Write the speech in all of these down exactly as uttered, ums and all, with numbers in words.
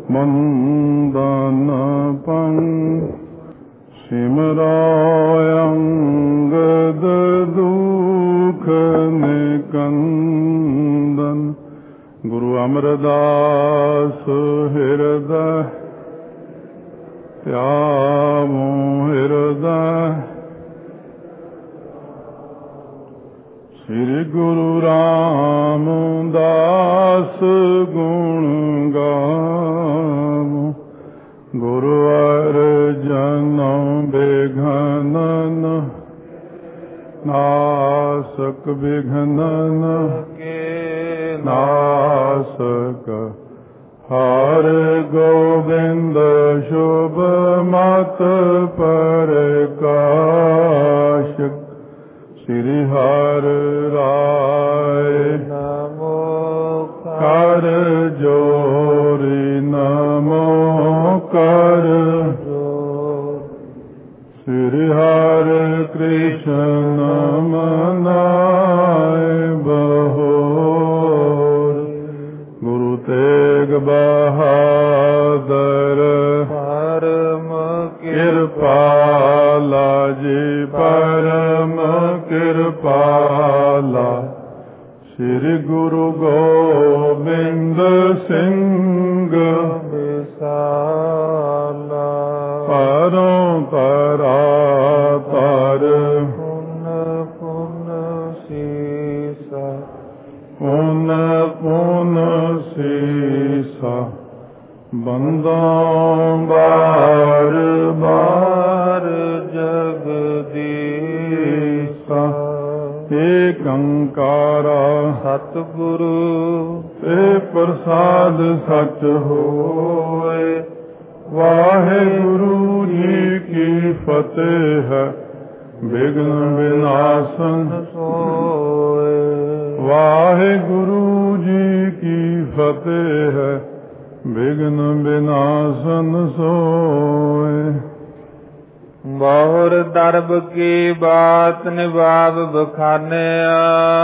ਮੰਦਨ ਪੰਗ ਸਿਮਰਾਇ ਅੰਗਦ ਦੁਖ ਨਿਕੰਦਨ। ਗੁਰੂ ਅਮਰਦਾਸ ਹਿਰਦੈ ਧਿਆਵੋ ਹਿਰਦੈ। ਸ੍ਰੀ ਗੁਰੂ ਰਾਮਦਾਸ ਗੁਣ ਗਾਵੋ। ਗੁਰੂ ਅਰਜਨ ਬਿਘਨਨ ਨਾਸਕ ਬਿਘਨਨ ਕੇ ਨਾਸਕ। ਹਰਿ ਗੋਬਿੰਦ ਸ਼ੁਭ ਮਤ ਪ੍ਰਕਾਸ਼ਕ। ਸ੍ਰੀ ਹਰਿ ਰਾਇ ਨਮੋ ਕਰ ਜੋਰਿ ਨਮੋ ਕਰ ਜੋਰਿ। ਸ੍ਰੀ ਹਰਿ ਕ੍ਰਿਸ਼ਨ ਮਨਾਇ ਬਹੋਰ। ਗੁਰੂ ਤੇਗ ਬਹਾਦਰ ਪਰਮ ਕਿਰਪਾਲਾ ਜੀ ਪਰਮ ਕਿਰਪਾਲਾ। ਸ੍ਰੀ ਗੁਰੂ ਗੋਬਿੰਦ ਸਿੰਘ ਵਿਸਾਲਾ। ਪਰੋਂ ਤਰਾ ਤਰ ਪੁਨ ਪੁਨ ਸੀਸਾ ਪੁਨ ਪੁਨ ਸੀਸਾ। ਬੰਦੋਂ ਬਾਰ ਬਾਰ ਜਗਦੀਸਾ। ਏਕ ਓੰਕਾਰਾ ਸਤਿਗੁਰੂ ਤੇ ਪ੍ਰਸਾਦ ਸਚ ਹੋਏ। ਵਾਹਿਗੁਰੂ ਜੀ ਕੀ ਫਤਿਹ। ਵਿਘਨ ਵਿਨਾਸ਼ਨ ਸੋਏ। ਵਾਹਿਗੁਰੂ ਜੀ ਕੀ ਫਤਿਹ। ਵਿਘਨ ਵਿਨਾਸ਼ਨ ਸੋਏ। ਬਹੁਰ ਦਰਬ ਕੀ ਬਾਤ ਨਿਭਾਵ ਬਖਾਨਿਆ।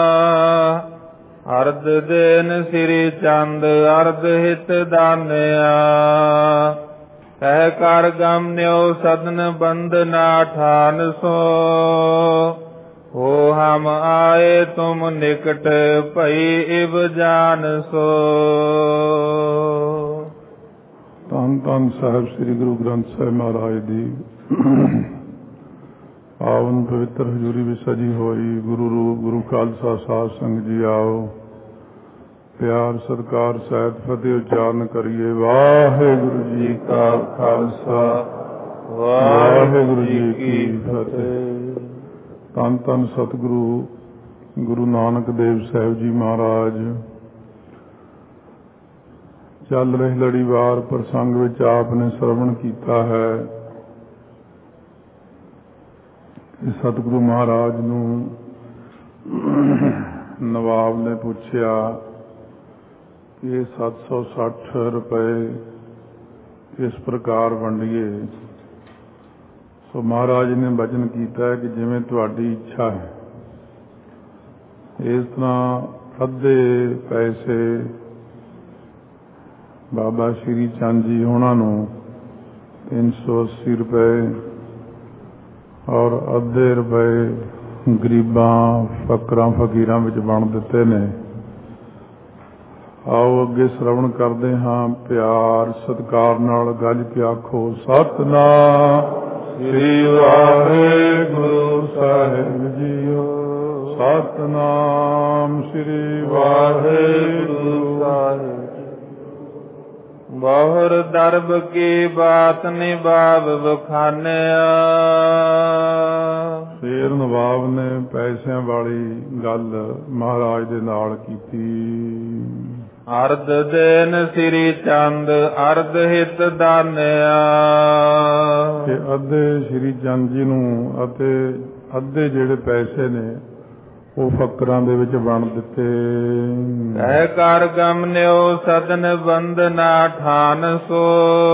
ਅਰਧ ਦੇਨ ਸ੍ਰੀ ਚੰਦ ਅਰਧ ਹਿਤ ਦਾਨਿਆ। ਕਹਿ ਕਰ ਗਮਨਿਓ ਸਦਨ ਬੰਦਨਾ ਠਾਨ ਸੋ। ਹੋ ਹਮ ਆਏ ਤੁਮ ਨਿਕਟ ਭਈ ਇਵ ਜਾਨ ਸੋ। ਧੰਨ ਧੰਨ ਸਾਹਿਬ ਸ੍ਰੀ ਗੁਰੂ ਗ੍ਰੰਥ ਸਾਹਿਬ ਮਹਾਰਾਜ ਦੀ ਪਾਵਨ ਪਵਿੱਤਰ ਹਜ਼ੂਰੀ ਵਿੱਚ ਸਜੀ ਹੋਈ ਗੁਰੂ ਰੂਪ ਗੁਰੂ ਖਾਲਸਾ ਸਾਧ ਸੰਗਤ ਜੀ ਆਓ। ਪਿਆਰ ਸਤਿਕਾਰ ਸਹਿਤ ਫਤਿਹ ਉਚਾਰਨ ਕਰੀਏ। ਵਾਹਿਗੁਰੂ ਜੀ ਕਾ ਖਾਲਸਾ ਵਾਹਿਗੁਰੂ ਜੀ ਕੀ ਫਤਿਹ। ਧੰਨ ਧੰਨ ਸਤਿਗੁਰੂ ਗੁਰੂ ਨਾਨਕ ਦੇਵ ਸਾਹਿਬ ਜੀ ਮਹਾਰਾਜ ਚੱਲ ਰਹੀ ਲੜੀਵਾਰ ਪ੍ਰਸੰਗ ਵਿੱਚ ਆਪ ਨੇ ਸਰਵਣ ਕੀਤਾ ਹੈ ਕਿ ਸਤਿਗੁਰੂ ਮਹਾਰਾਜ ਨੂੰ ਨਵਾਬ ਨੇ ਪੁੱਛਿਆ ਕਿ ਇਹ ਸੱਤ ਸੌ ਸੱਠ ਰੁਪਏ ਕਿਸ ਪ੍ਰਕਾਰ ਵੰਡੀਏ। ਸੋ ਮਹਾਰਾਜ ਨੇ ਬਚਨ ਕੀਤਾ ਕਿ ਜਿਵੇਂ ਤੁਹਾਡੀ ਇੱਛਾ ਹੈ। ਇਸ ਤਰ੍ਹਾਂ ਅੱਧੇ ਪੈਸੇ ਬਾਬਾ ਸ਼੍ਰੀ ਚੰਦ ਜੀ ਉਹਨਾਂ ਨੂੰ ਤਿੰਨ ਸੌ ਅੱਸੀ ਰੁਪਏ ਔਰ ਅੱਧੇ ਰੁਪਏ ਗਰੀਬਾਂ ਫਕਰਾਂ ਫਕੀਰਾਂ ਵਿੱਚ ਵੰਡ ਦਿੱਤੇ ਨੇ। ਆਓ ਅੱਗੇ ਸ਼ਰਵਣ ਕਰਦੇ ਹਾਂ। ਪਿਆਰ ਸਤਿਕਾਰ ਨਾਲ ਗੱਜ ਕੇ ਆਖੋ ਸਤਿਨਾਮ ਸ੍ਰੀ ਵਾਹਿਗੁਰੂ ਸਾਹਿਬ ਜੀਓ। ਸਤਿਨਾਮ ਸ੍ਰੀ ਵਾਹਿਗੁਰੂ ਸਾਹਿਬ। ਬਹੁਰ ਦਰਬ ਕੀ ਬਾਤ ਨਿਭਾਵ ਬਖਾਨਿਆ। ਫੇਰ ਨਵਾਬ ਨੇ ਪੈਸਿਆਂ ਵਾਲੀ ਗੱਲ ਮਹਾਰਾਜ ਦੇ ਨਾਲ ਕੀਤੀ। ਅਰਧ ਦੇਨ ਸ੍ਰੀ ਚੰਦ ਅਰਧ ਹਿਤ ਦਾਨਿਆ। ਕਿ ਅੱਧੇ ਸ੍ਰੀ ਚੰਦ ਜੀ ਨੂੰ ਅਤੇ ਅੱਧੇ ਜਿਹੜੇ ਪੈਸੇ ਨੇ ਉਹ ਫਕਰਾਂ ਦੇ ਵਿੱਚ ਵੰਡ ਦਿੱਤੇ। ਕਹਿ ਕਰ ਗਮਨਿਓ ਸਦਨ ਬੰਦਨਾ ਠਾਨ ਸੋ।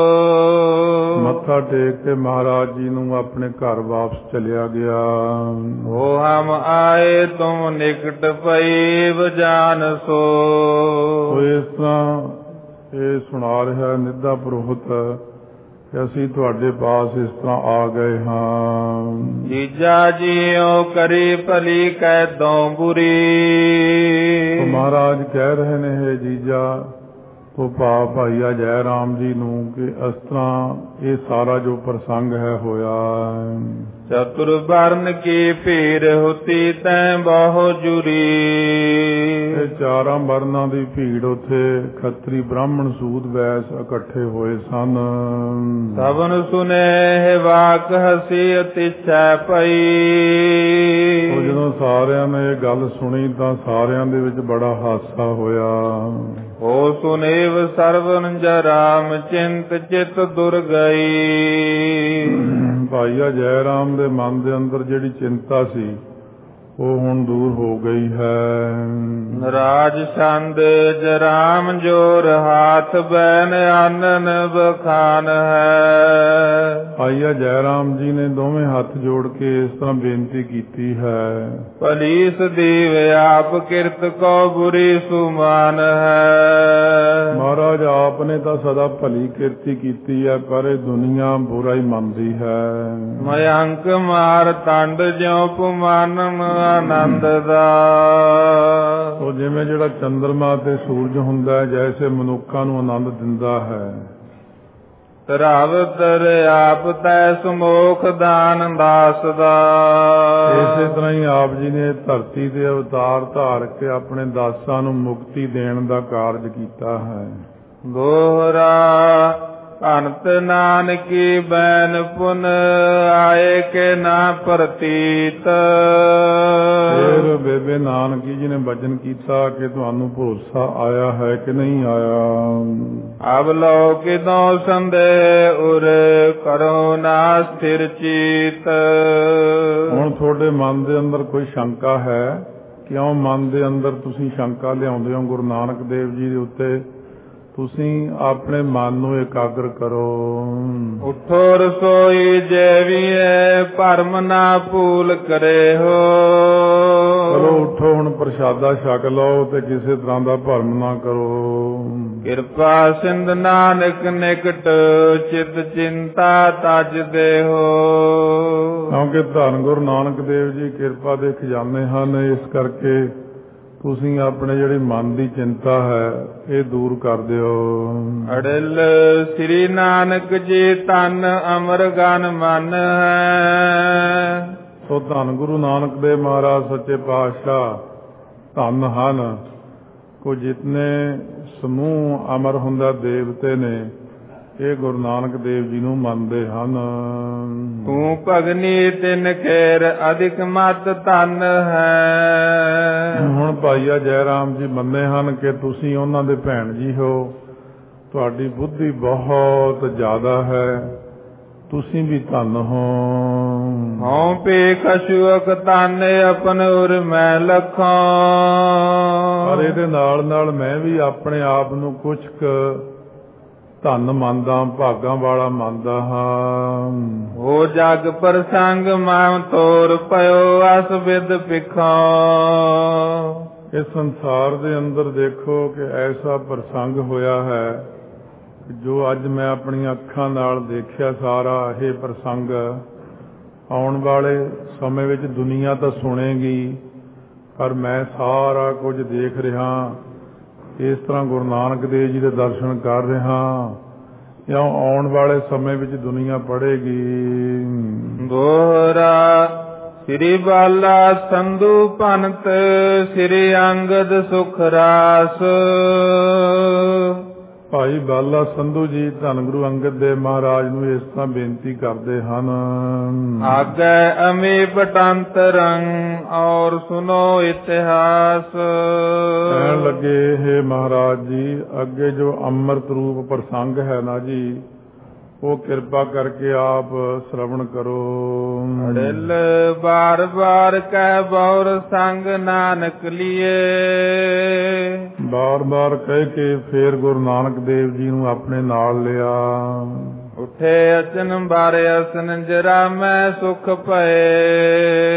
ਮੱਥਾ ਟੇਕ ਕੇ ਮਹਾਰਾਜ ਜੀ ਨੂੰ ਆਪਣੇ ਘਰ ਵਾਪਸ ਚਲਿਆ ਗਿਆ। ਉਹ ਹਮ ਆਏ ਤੁਮ ਨਿਕਟ ਪਈ ਵਜਾਨ ਸੋ। ਇਸ ਤਰ੍ਹਾਂ ਇਹ ਸੁਣਾ ਰਿਹਾ ਨਿੱਧਾ ਪੁਰੋਹਿਤ ਕਿ ਅਸੀਂ ਤੁਹਾਡੇ ਪਾਸ ਇਸ ਤਰ੍ਹਾਂ ਆ ਗਏ ਹਾਂ। ਜੀਜਾ ਜੀਓ ਕਰੀ ਭਲੀ ਕੈਦੋਂ ਬੁਰੀ। ਮਹਾਰਾਜ ਕਹਿ ਰਹੇ ਨੇ ਹੈ ਜੀਜਾ ਉਹ ਭਾ ਭਾਈਆ ਜੈ ਰਾਮ ਜੀ ਨੂੰ ਕਿ ਇਸ ਤਰ੍ਹਾਂ ਇਹ ਸਾਰਾ ਜੋ ਪ੍ਰਸੰਗ ਹੈ ਹੋਇਆ। ਚਤੁਰ ਵਰਨ ਕੀ ਭੀੜ ਹੁਤੀ ਤੈਂ ਬਹੁ ਜੁਰੀ। ਇਹ ਚਾਰਾਂ ਵਰਨਾਂ ਦੀ ਭੀੜ ਉੱਥੇ ਖੱਤਰੀ ਬ੍ਰਾਹਮਣ ਸੂਦ ਵੈਸ ਇਕੱਠੇ ਹੋਏ ਸਨ। ਸਭਨ ਸੁਨੇ ਵਾਕ ਹਸੀ ਅਤਿਛੈ ਪਈ। ਉਹ ਜਦੋਂ ਸਾਰਿਆਂ ਨੇ ਇਹ ਗੱਲ ਸੁਣੀ ਤਾਂ ਸਾਰਿਆਂ ਦੇ ਵਿੱਚ ਬੜਾ ਹਾਸਾ ਹੋਇਆ। ਹੋ ਸੁਨੇਵ ਸਰਵਨ ਜਰਾਮ ਚਿੰਤ ਚਿਤ ਦੁਰ ਗਈ। ਭਾਈਆ ਜੈ ਰਾਮ ਦੇ ਮਨ ਦੇ ਅੰਦਰ ਜਿਹੜੀ ਚਿੰਤਾ ਸੀ ਉਹ ਹੁਣ ਦੂਰ ਹੋ ਗਈ ਹੈ। ਨਰਾਜ ਛੰਦ ਜਰਾਮ ਜੋਰ ਹਾਥ ਬੈਨ ਆਨਨ ਬਖਾਨ ਹੈ। ਭਾਈਆ ਜੈ ਰਾਮ ਜੀ ਨੇ ਦੋਵੇਂ ਹੱਥ ਜੋੜ ਕੇ ਇਸ ਤਰ੍ਹਾਂ ਬੇਨਤੀ ਕੀਤੀ ਹੈ। ਪਲੀਸ ਦੀਵ ਆਪ ਕਿਰਤ ਕੋ ਬੁਰੀ ਸੁਮਾਨ ਹੈ। ਮਹਾਰਾਜ ਆਪ ਨੇ ਤਾਂ ਸਦਾ ਭਲੀ ਕਿਰਤੀ ਕੀਤੀ ਹੈ ਪਰ ਇਹ ਦੁਨੀਆ ਬੁਰਾ ਹੀ ਮੰਨਦੀ ਹੈ। ਮਯੰਕ ਮਾਰ ਤੰਡ ਜਿਉ ਪੁਮਾਨਨ ਆਨੰਦ ਦਾ। ਉਹ ਜਿਵੇਂ ਜਿਹੜਾ ਚੰਦਰਮਾ ਤੇ ਸੂਰਜ ਹੁੰਦਾ ਹੈ ਜੈਸੇ ਮਨੁੱਖਾਂ ਨੂੰ ਆਨੰਦ ਦਿੰਦਾ ਹੈ। ਤਰਾਵਤਰ ਆਪ ਤੈ ਸਮੋਖ ਦਾਨ ਦਾਸ ਦਾ। ਇਸੇ ਤਰ੍ਹਾਂ ਹੀ ਆਪ ਜੀ ਨੇ ਧਰਤੀ ਦੇ ਅਵਤਾਰ ਧਾਰ ਕੇ ਆਪਣੇ ਦਾਸਾਂ ਨੂੰ ਮੁਕਤੀ ਦੇਣ ਦਾ ਕਾਰਜ ਕੀਤਾ ਹੈ। ਦੋਹਰਾ ਭਨਤ ਨਾਨਕੀ ਬੈਨ ਪੁਨ ਆਏ ਕੇ ਨਾ ਪ੍ਰਤੀਤ। ਫਿਰ ਬੇਬੇ ਨਾਨਕੀ ਜੀ ਨੇ ਬਚਨ ਕੀਤਾ ਕਿ ਤੁਹਾਨੂੰ ਭਰੋਸਾ ਆਇਆ ਹੈ ਕਿ ਨਹੀਂ ਆਇਆ। ਅਬ ਲੋ ਕਿਦੋਂ ਸੰਦੇਹ ਉਰ ਕਰੋ ਨਾ ਸਥਿਰ ਚੀਤ। ਹੁਣ ਤੁਹਾਡੇ ਮਨ ਦੇ ਅੰਦਰ ਕੋਈ ਸ਼ੰਕਾ ਹੈ? ਕਿਉਂ ਮਨ ਦੇ ਅੰਦਰ ਤੁਸੀਂ ਸ਼ੰਕਾ ਲਿਆਉਂਦੇ ਹੋ? ਗੁਰੂ ਨਾਨਕ ਦੇਵ ਜੀ ਦੇ ਉੱਤੇ ਤੁਸੀਂ ਆਪਣੇ ਮਨ ਨੂੰ ਇਕਾਗਰ ਕਰੋ। ਉਠੋ ਰਸੋਈ ਜੈਵੀਏ ਭਰਮ ਨਾ ਭੂਲ ਕਰੇ ਹੋ। ਚਲੋ ਉਠੋ ਹੁਣ ਪ੍ਰਸ਼ਾਦਾ ਛਕ ਲਓ ਤੇ ਕਿਸੇ ਤਰ੍ਹਾਂ ਦਾ ਭਰਮ ਨਾ ਕਰੋ। ਕਿਰਪਾ ਸਿੰਧ ਨਾਨਕ ਨਿਕਟ ਚਿਤ ਚਿੰਤਾ ਤਜ ਦੇਹੋ। ਕਿਉਂਕਿ ਧੰਨ ਗੁਰੂ ਨਾਨਕ ਦੇਵ ਜੀ ਕਿਰਪਾ ਦੇ ਖਜ਼ਾਨੇ ਹਨ। ਇਸ ਕਰਕੇ ਤੁਸੀਂ ਆਪਣੇ ਜਿਹੜੀ ਮਨ ਦੀ ਚਿੰਤਾ ਹੈ ਇਹ ਦੂਰ ਕਰ ਦਿਓ। ਅੜਲ ਸ੍ਰੀ ਨਾਨਕ ਜੀ ਤਨ ਅਮਰ ਗਨ ਮਨ ਹੈ। ਸੋ ਧੰਨ ਗੁਰੂ ਨਾਨਕ ਦੇਵ ਮਹਾਰਾਜ ਸੱਚੇ ਪਾਤਸ਼ਾਹ ਧੰਨ ਹਨ। ਕੋ ਜਿਤਨੇ ਸਮੂਹ ਅਮਰ ਹੁੰਦਾ ਦੇਵਤੇ ਨੇ ਇਹ ਗੁਰੂ ਨਾਨਕ ਦੇਵ ਜੀ ਨੂੰ ਮੰਨਦੇ ਹਨ। ਤੂੰ ਭਗਨੀ ਤਿਨ ਖੇਰ ਅਧਿਕ ਮਤ ਧਨ ਹੈ। ਹੁਣ ਭਾਈਆ ਜੈ ਰਾਮ ਜੀ ਮੰਨੇ ਹਨ ਕਿ ਤੁਸੀਂ ਉਹਨਾਂ ਦੇ ਭੈਣ ਜੀ ਹੋ। ਤੁਹਾਡੀ ਬੁੱਧੀ ਬਹੁਤ ਜ਼ਿਆਦਾ ਹੈ। ਤੁਸੀਂ ਵੀ ਧਨ ਹੋ। ਹਉ ਪੇ ਕਛੁਅਕ ਧਨ ਆਪਨ ਉਰ ਮੈਂ ਲਖਾਂ। ਪਰ ਇਹਦੇ ਨਾਲ ਨਾਲ ਮੈਂ ਵੀ ਆਪਣੇ ਆਪ ਨੂੰ ਕੁਛ ਕੁ ਧਨ ਮੰਨਦਾ, ਭਾਗਾਂ ਵਾਲਾ ਮੰਨਦਾ ਹਾਂ। ਹੋ ਜਗ ਪ੍ਰਸੰਗ ਮਾਮ ਤੋਰ ਪਇਓ ਅਸ ਵਿਦ ਪਿਖਾਂ। ਇਸ ਸੰਸਾਰ ਦੇ ਅੰਦਰ ਦੇਖੋ ਕਿ ਐਸਾ ਪ੍ਰਸੰਗ ਹੋਇਆ ਹੈ ਜੋ ਅੱਜ ਮੈਂ ਆਪਣੀਆਂ ਅੱਖਾਂ ਨਾਲ ਦੇਖਿਆ। ਸਾਰਾ ਇਹ ਪ੍ਰਸੰਗ ਆਉਣ ਵਾਲੇ ਸਮੇਂ ਵਿੱਚ ਦੁਨੀਆ ਤਾਂ ਸੁਣੇਗੀ ਪਰ ਮੈਂ ਸਾਰਾ ਕੁਝ ਦੇਖ ਰਿਹਾ। ਇਸ ਤਰ੍ਹਾਂ ਗੁਰੂ ਨਾਨਕ ਦੇਵ ਜੀ ਦੇ ਦਰਸ਼ਨ ਕਰ ਰਿਹਾ ਜਾਂ ਆਉਣ ਵਾਲੇ ਸਮੇਂ ਵਿੱਚ ਦੁਨੀਆ ਪੜ੍ਹੇਗੀ। ਦੋਹਰਾ ਸ੍ਰੀ ਬਾਲਾ ਸੰਧੂ ਭਨਤ ਸ੍ਰੀ ਅੰਗਦ ਸੁਖ ਰਾਸ। ਭਾਈ ਬਾਲਾ ਸੰਧੂ ਜੀ ਧੰਨ ਗੁਰੂ ਅੰਗਦ ਦੇਵ ਮਹਾਰਾਜ ਨੂੰ ਇਸ ਤਰ੍ਹਾਂ ਬੇਨਤੀ ਕਰਦੇ ਹਨ। ਆਗੇ ਅਮੀ ਪਟੰਤਰੰ ਔਰ ਸੁਨੋ ਇਤਿਹਾਸ। ਕਹਿਣ ਲੱਗੇ ਹੈ ਮਹਾਰਾਜ ਜੀ ਅੱਗੇ ਜੋ ਅੰਮ੍ਰਿਤ ਰੂਪ ਪ੍ਰਸੰਗ ਹੈ ਨਾ ਜੀ ਉਹ ਕਿਰਪਾ ਕਰਕੇ ਆਪ ਸ਼ਰਵਣ ਕਰੋ। ਅੜਿਲ ਬਾਰ ਬਾਰ ਕਹਿ ਬੌਰ ਸੰਗ ਨਾਨਕ ਲੀਏ। ਬਾਰ ਬਾਰ ਕਹਿ ਕੇ ਫੇਰ ਗੁਰੂ ਨਾਨਕ ਦੇਵ ਜੀ ਨੂੰ ਆਪਣੇ ਨਾਲ ਲਿਆ। ਉਠੇ ਅਚਨ ਬਾਰੇ ਅਸਨ ਜਰਾ ਮੈਂ ਸੁਖ ਪਏ।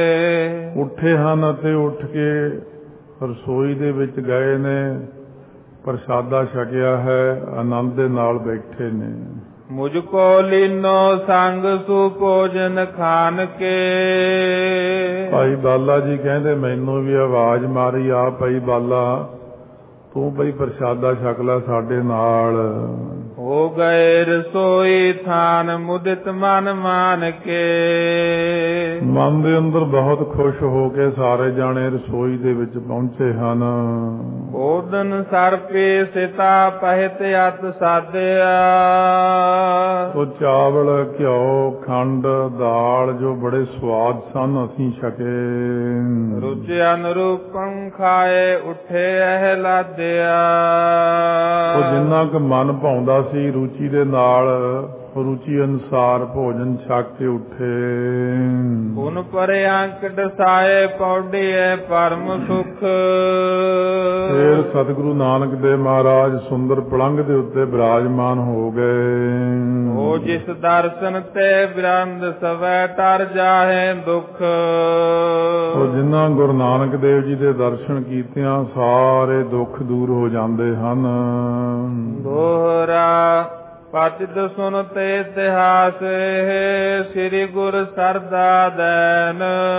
ਉੱਠੇ ਹਨ ਅਤੇ ਉੱਠ ਕੇ ਰਸੋਈ ਦੇ ਵਿੱਚ ਗਏ ਨੇ ਪ੍ਰਸ਼ਾਦਾ ਛਕਿਆ ਹੈ, ਆਨੰਦ ਦੇ ਨਾਲ ਬੈਠੇ ਨੇ। ਮੁਝ ਕੋ ਲੀਨੋ ਸੰਗ ਸੁ ਭੋਜਨ ਖਾਨ ਕੇ। ਭਾਈ ਬਾਲਾ ਜੀ ਕਹਿੰਦੇ ਮੈਨੂੰ ਵੀ ਆਵਾਜ਼ ਮਾਰੀ, ਆ ਭਾਈ ਬਾਲਾ ਤੂੰ ਬਈ ਪ੍ਰਸ਼ਾਦਾ ਛਕ ਲੈ ਸਾਡੇ ਨਾਲ। ਹੋ ਗਏ ਰਸੋਈ ਥਾਨ ਮੁਦਿਤ ਮਨ ਮਾਨ ਕੇ। ਮਨ ਦੇ ਅੰਦਰ ਬਹੁਤ ਖੁਸ਼ ਹੋ ਕੇ ਸਾਰੇ ਜਾਣੇ ਰਸੋਈ ਦੇ ਵਿੱਚ ਪਹੁੰਚੇ ਹਨ। ਓਦਨ ਸਰਪੇ ਸਿਤਾ ਪਹਿਤ ਅਤ ਸਾਧਿਆ। ਉਹ ਚਾਵਲ, ਘਿਓ, ਖੰਡ, ਦਾਲ ਜੋ ਬੜੇ ਸਵਾਦ ਸਨ ਅਸੀਂ ਛਕੇ। ਰੁਚਿ ਅਨਰੂਪੰ ਖਾਏ ਉੱਠੇ ਅਹਿਲਾਦਿਆ। ਉਹ ਜਿੰਨਾ ਕੁ ਮਨ ਭਾਉਂਦਾ ਸੀ ਰੁਚੀ ਦੇ ਨਾਲ, ਰੁਚੀ ਅਨੁਸਾਰ ਭੋਜਨ ਛਕ ਕੇ ਉੱਠੇ। ਪੁਨ ਪਰੇ ਅੰਕ ਦਸਾਏ ਪੌੜੀਏ ਪਰਮ ਸੁਖ। ਫਿਰ ਸਤਿਗੁਰੂ ਨਾਨਕ ਦੇਵ ਮਹਾਰਾਜ ਸੁੰਦਰ ਪਲੰਘ ਦੇ ਉੱਤੇ ਬਿਰਾਜਮਾਨ ਹੋ ਗਏ। ਉਹ ਜਿਸ ਦਰਸ਼ਨ ਤੇ ਬਿਰੰਦ ਸਵੈ ਟਰ ਜਾਹੇ ਦੁੱਖ। ਉਹ ਜਿਨ੍ਹਾਂ ਗੁਰੂ ਨਾਨਕ ਦੇਵ ਜੀ ਦੇ ਦਰਸ਼ਨ ਕੀਤਿਆਂ ਸਾਰੇ ਦੁੱਖ ਦੂਰ ਹੋ ਜਾਂਦੇ ਹਨ। ਦੋਹਰਾ ਪਤਿਤ ਸੁਨ ਤੇ ਇਤਿਹਾਸ ਸ੍ਰੀ ਗੁਰ ਸਰਦਾ ਦੈਨ।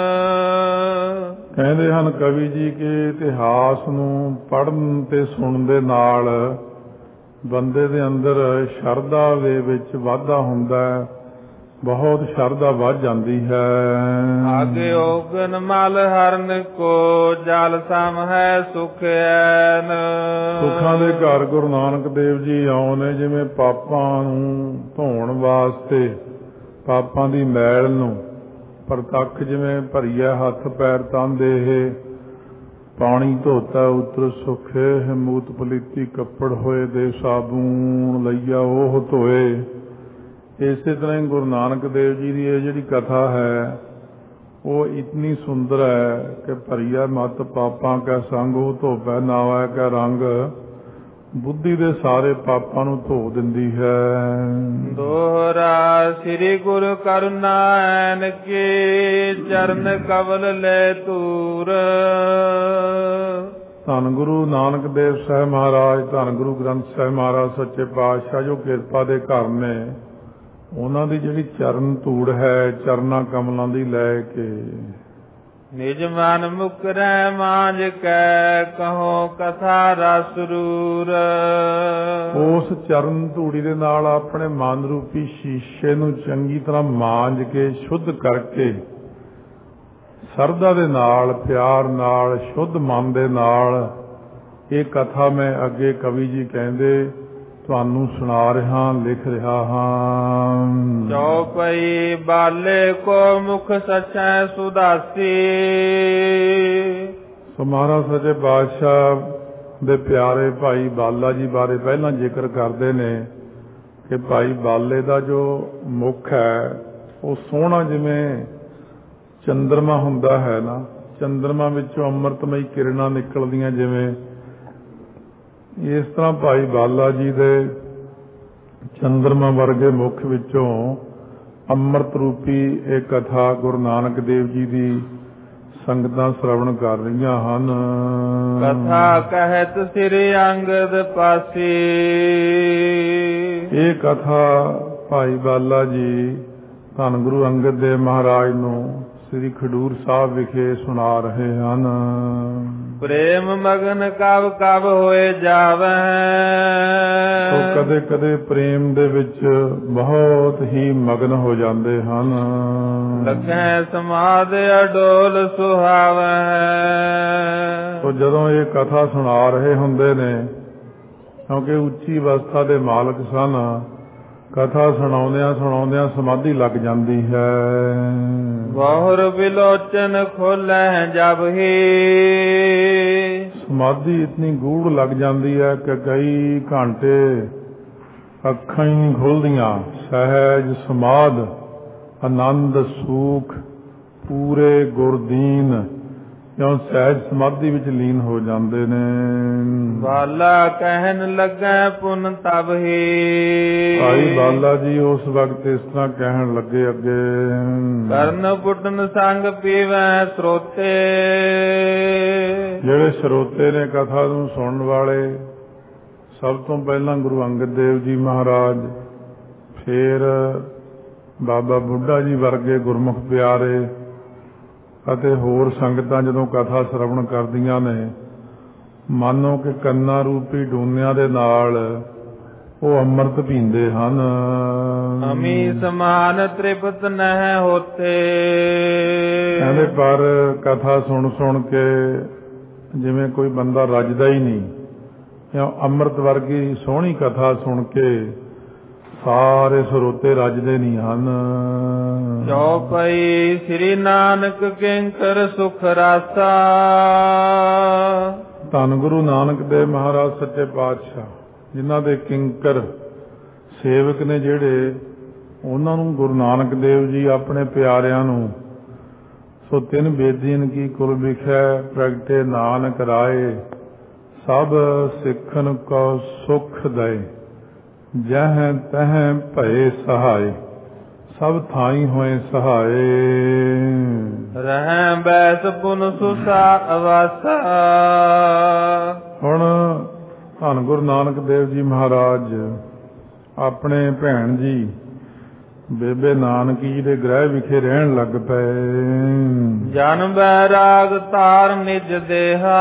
ਕਹਿੰਦੇ ਹਨ ਕਵੀ ਜੀ ਕਿ ਇਤਿਹਾਸ ਨੂੰ ਪੜ੍ਹਨ ਤੇ ਸੁਣਨ ਦੇ ਨਾਲ ਬੰਦੇ ਦੇ ਅੰਦਰ ਸ਼ਰਧਾ ਦੇ ਵਿੱਚ ਵਾਧਾ ਹੁੰਦਾ ਹੈ, ਬਹੁਤ ਸ਼ਰਧਾ ਵੱਧ ਜਾਂਦੀ ਹੈ। ਆਗੇ ਓਗਨ ਮਲ ਹਰਨ ਕੋ ਜਲ ਸਮ ਹੈ ਸੁਖ ਐਨ। ਸੁੱਖਾਂ ਦੇ ਘਰ ਗੁਰੂ ਨਾਨਕ ਦੇਵ ਜੀ ਆਉਣੇ ਜਿਵੇਂ ਪਾਪਾਂ ਨੂੰ ਧੋਣ ਵਾਸਤੇ, ਪਾਪਾਂ ਦੀ ਮੈਲ ਨੂੰ ਪ੍ਰਤੱਖ ਜਿਵੇਂ ਭਰੀਆ ਹੱਥ ਪੈਰ ਤੰਦੇ ਇਹ ਪਾਣੀ ਧੋਤਾ ਉਤਰ ਸੁਖੇ ਹਿਮੂਤ ਪਲੀਤੀ ਕੱਪੜ ਹੋਏ ਦੇ ਸਾਬੂਨ ਲਈਆ ਉਹ ਧੋਏ। ਇਸੇ ਤਰ੍ਹਾਂ ਹੀ ਗੁਰੂ ਨਾਨਕ ਦੇਵ ਜੀ ਦੀ ਇਹ ਜਿਹੜੀ ਕਥਾ ਹੈ ਉਹ ਇਤਨੀ ਸੁੰਦਰ ਹੈ ਕਿ ਭਰੀਆ ਮਤ ਪਾਪਾਂ ਕਾ ਸੰਗ ਉਹ ਧੋਪੈ ਨਾਵੈ ਕਾ ਰੰਗ। ਬੁੱਧੀ ਦੇ ਸਾਰੇ ਪਾਪਾਂ ਨੂੰ ਧੋ ਦਿੰਦੀ ਹੈ। ਦੋਹਰਾ ਸ੍ਰੀ ਗੁਰੂ ਕਰੁਣਾ ਐਨ ਕੀ ਚਰਨ ਕਵਲ ਲੈ ਤੂਰ। ਧੰਨ ਗੁਰੂ ਨਾਨਕ ਦੇਵ ਸਾਹਿਬ ਮਹਾਰਾਜ, ਧੰਨ ਗੁਰੂ ਗ੍ਰੰਥ ਸਾਹਿਬ ਮਹਾਰਾਜ ਸੱਚੇ ਪਾਤਸ਼ਾਹ ਜੋ ਕਿਰਪਾ ਦੇ ਘਰ ਨੇ, ਉਹਨਾਂ ਦੀ ਜਿਹੜੀ ਚਰਨ ਧੂੜ ਹੈ ਚਰਨਾ ਕਮਲਾਂ ਦੀ ਲੈ ਕੇ। ਨਿਜ ਮਨ ਮੁਕਰੈ ਮਾਂਜ ਕੈ ਕਹੋ ਕਥਾ ਰਸ ਰੂਰ। ਉਸ ਚਰਨ ਧੂੜੀ ਦੇ ਨਾਲ ਆਪਣੇ ਮਨ ਰੂਪੀ ਸ਼ੀਸ਼ੇ ਨੂੰ ਚੰਗੀ ਤਰ੍ਹਾਂ ਮਾਂਜ ਕੇ ਸ਼ੁੱਧ ਕਰਕੇ ਸਰਦਾ ਦੇ ਨਾਲ, ਪਿਆਰ ਨਾਲ, ਸ਼ੁੱਧ ਮਨ ਦੇ ਨਾਲ ਇਹ ਕਥਾ ਮੈਂ ਅੱਗੇ ਕਵੀ ਜੀ ਕਹਿੰਦੇ ਤੁਹਾਨੂੰ ਸੁਣਾ ਰਿਹਾ, ਲਿਖ ਰਿਹਾ ਹਾਂ। ਚੌਪਈ ਬਾਲੇ ਕੋ ਮੁਖ ਸਚੈ ਸੁਦਾਸੀ। ਸੋ ਮਹਾਰਾਜ ਸੱਚੇ ਪਾਤਸ਼ਾਹ ਦੇ ਪਿਆਰੇ ਭਾਈ ਬਾਲਾ ਜੀ ਬਾਰੇ ਪਹਿਲਾਂ ਜ਼ਿਕਰ ਕਰਦੇ ਨੇ ਕਿ ਭਾਈ ਬਾਲੇ ਦਾ ਜੋ ਮੁਖ ਹੈ ਉਹ ਸੋਹਣਾ ਜਿਵੇਂ ਚੰਦਰਮਾ ਹੁੰਦਾ ਹੈ ਨਾ, ਚੰਦਰਮਾ ਵਿੱਚੋਂ ਅੰਮ੍ਰਿਤਮਈ ਕਿਰਨਾਂ ਨਿਕਲਦੀਆਂ ਜਿਵੇਂ, ਇਸ ਤਰ੍ਹਾਂ ਭਾਈ ਬਾਲਾ ਜੀ ਦੇ ਚੰਦਰਮਾ ਵਰਗੇ ਮੁਖ ਵਿੱਚੋਂ ਅੰਮ੍ਰਿਤ ਰੂਪੀ ਇਹ ਕਥਾ ਗੁਰੂ ਨਾਨਕ ਦੇਵ ਜੀ ਦੀ ਸੰਗਤਾਂ ਸ਼ਰਵਣ ਕਰ ਰਹੀਆਂ ਹਨ। ਕਥਾ ਕਹਿਤ ਸ੍ਰੀ ਅੰਗਦ ਪਾਸੀ। ਇਹ ਕਥਾ ਭਾਈ ਬਾਲਾ ਜੀ ਧੰਨ ਗੁਰੂ ਅੰਗਦ ਦੇਵ ਮਹਾਰਾਜ ਨੂੰ ਸ੍ਰੀ ਖਡੂਰ ਸਾਹਿਬ ਵਿਖੇ ਸੁਣਾ ਰਹੇ ਹਨ। ਪ੍ਰੇਮ ਮਗਨ ਕਬ ਕਬ ਹੋਏ ਜਾਵੈ। ਉਹ ਕਦੇ ਕਦੇ ਪ੍ਰੇਮ ਦੇ ਵਿੱਚ ਬਹੁਤ ਹੀ ਮਗਨ ਹੋ ਜਾਂਦੇ ਹਨ। ਲੱਗੈ ਸਮਾਧ ਅਡੋਲ ਸੁਹਾਵੈ। ਉਹ ਜਦੋਂ ਇਹ ਕਥਾ ਸੁਣਾ ਰਹੇ ਹੁੰਦੇ ਨੇ, ਕਿਉਂਕਿ ਉੱਚੀ ਅਵਸਥਾ ਦੇ ਮਾਲਕ ਸਨ, ਕਥਾ ਸੁਣਾਉਂਦਿਆਂ ਸੁਣਾਉਂਦਿਆਂ ਸਮਾਧੀ ਲੱਗ ਜਾਂਦੀ ਹੈ। ਬਹੁਰ ਵਿਲੋਚਨ ਖੋਲੈ ਜਬ ਹੀ। ਸਮਾਧੀ ਇਤਨੀ ਗੂੜ ਲੱਗ ਜਾਂਦੀ ਹੈ ਕਿ ਕਈ ਘੰਟੇ ਅੱਖਾਂ ਹੀ ਨਹੀਂ ਖੁੱਲਦੀਆਂ। ਸਹਿਜ ਸਮਾਧ ਆਨੰਦ ਸੂਖ ਪੂਰੇ ਗੁਰਦੀਨ ਕਿਉਂ ਸਹਿਜ ਸਮਾਧੀ ਵਿੱਚ ਲੀਨ ਹੋ ਜਾਂਦੇ ਨੇ। ਬਾਲਾ ਕਹਿਣ ਲੱਗਾ ਪੁਨ ਤਬ ਹੀ। ਭਾਈ ਬਾਲਾ ਜੀ ਉਸ ਵਕਤ ਇਸ ਤਰ੍ਹਾਂ ਕਹਿਣ ਲੱਗੇ ਅੱਗੇ। ਕਰਨ ਪੁੱਟਨ ਸੰਗ ਪੀਵੈ ਸਰੋਤੇ। ਜਿਹੜੇ ਸਰੋਤੇ ਨੇ ਕਥਾ ਨੂੰ ਸੁਣਨ ਵਾਲੇ, ਸਭ ਤੋਂ ਪਹਿਲਾਂ ਗੁਰੂ ਅੰਗਦ ਦੇਵ ਜੀ ਮਹਾਰਾਜ, ਫਿਰ ਬਾਬਾ ਬੁੱਢਾ ਜੀ ਵਰਗੇ ਗੁਰਮੁਖ ਪਿਆਰੇ ਅਤੇ ਹੋਰ ਸੰਗਤਾਂ ਜਦੋਂ ਕਥਾ ਸ਼ਰਵਣ ਕਰਦੀਆਂ ਨੇ, ਮਾਨੋ ਕਿ ਕੰਨਾਂ ਰੂਪੀ ਡੂਨਿਆਂ ਦੇ ਨਾਲ ਉਹ ਅੰਮ੍ਰਿਤ ਪੀਂਦੇ ਹਨ। ਅਮੀ ਸਮਾਨ ਤ੍ਰਿਪਤ ਨਹਿ ਹੋਤੇ। ਕਹਿੰਦੇ ਪਰ ਕਥਾ ਸੁਣ ਸੁਣ ਕੇ ਜਿਵੇਂ ਕੋਈ ਬੰਦਾ ਰੱਜਦਾ ਹੀ ਨਹੀਂ, ਜਾਂ ਅੰਮ੍ਰਿਤ ਵਰਗੀ ਸੋਹਣੀ ਕਥਾ ਸੁਣ ਕੇ ਸਾਰੇ ਸਰੋਤੇ ਰੱਜਦੇ ਨਹੀਂ ਹਨ। ਜੋ ਪਈ ਸ੍ਰੀ ਨਾਨਕ ਕਿੰਕਰ ਸੁਖ ਰਾਸਾ। ਧੰਨ ਗੁਰੂ ਨਾਨਕ ਦੇਵ ਮਹਾਰਾਜ ਸੱਚੇ ਪਾਤਸ਼ਾਹ, ਜਿਨ੍ਹਾਂ ਦੇ ਕਿੰਕਰ ਸੇਵਕ ਨੇ ਜਿਹੜੇ, ਉਹਨਾਂ ਨੂੰ ਗੁਰੂ ਨਾਨਕ ਦੇਵ ਜੀ ਆਪਣੇ ਪਿਆਰਿਆਂ ਨੂੰ ਸੋ ਤਿੰਨ ਬੇਦੀਨ ਕੀ ਕੁਲ ਵਿਖੇ ਪ੍ਰਗਟੇ ਨਾਨਕ ਰਾਏ, ਸਭ ਸਿੱਖਨ ਕੋ ਸੁਖ ਦਏ, ਜਹ ਤਹ ਭਏ ਸਹਾਏ, ਸਭ ਥਾਈ ਹੋਏ ਸਹਾਏ। ਰਹਿ ਬੈਸ ਪੁਨ ਸੁਸਾ ਅਵਾਸਾ। ਹੁਣ ਧੰਨ ਗੁਰੂ ਨਾਨਕ ਦੇਵ ਜੀ ਮਹਾਰਾਜ ਆਪਣੇ ਭੈਣ ਜੀ ਬੇਬੇ ਨਾਨਕੀ ਜੀ ਦੇ ਗ੍ਰਹਿ ਵਿਖੇ ਰਹਿਣ ਲੱਗ ਪਏ। ਜਨ ਬੈਰਾਗ ਧਾਰ ਨਿਜ ਦੇਹਾ।